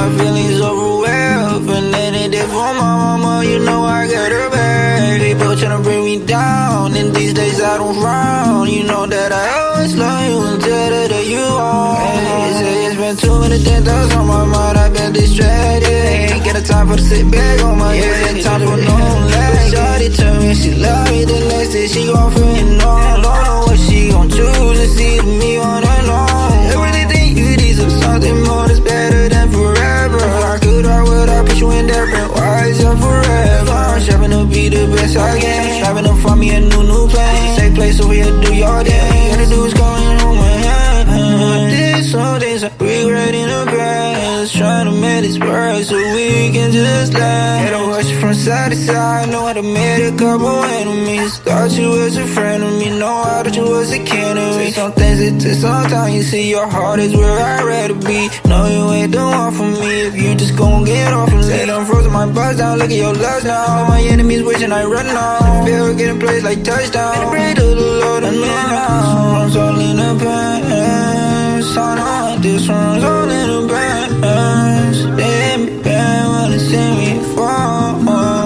my feelings overwhelmed. And then it did for my mama, you know I got her back. People tryna bring me down, and these days I don't frown. You know that I always love you until the day you are. They say it's been too many thoughts on my mind, I've been distracted. Ain't got a time for to sit back on my head, time for no lag. Shawty tell me she love me, the next day she gon' feel it on. Don't know what she gon' choose, to see me on and on. I really think you deserve something more that's better than forever. If I could, I would, I put you in there, but why is it forever? I'm striving to be the best I can, striving to find me a new place. Safe place over here, do your thing. All you gotta do is go and hold my hand. Did some things I regret in the past, trying to make this work so we can just laugh. Had to watch you from side to side, know how to make a couple enemies. Thought you was a friend of me, know how that you was a kin of me. Some things it took some time, you see your heart is where I'd rather be. No, you ain't the one for me, if you just gon' get off of me. Say I'm frozen, my buzz down, look at your lust now. All my enemies wishing I run now. Feel getting plays like touchdown. And pray to the Lord and now. This one's all in the past. I know this one's all in the past. They hit me bad, wanna see me fall.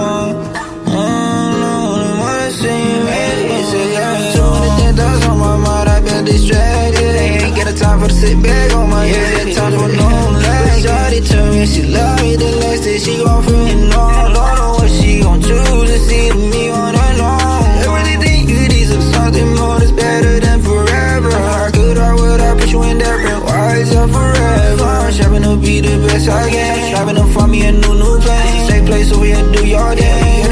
Wanna see me. Say I ain't too many thoughts on my mind, I've been distracted. Ain't got a time for to sit back on my head, time for no lag. Shawty tell me she love me, the next day she gon' feel it on. Don't know what she gon' choose, to see me on and on. I really think you deserve something more that's better than forever. If I could, I would, I put you in there, but why is it forever? I'm striving to be the best I can, striving to find me a new place. Safe place over here, do your thing.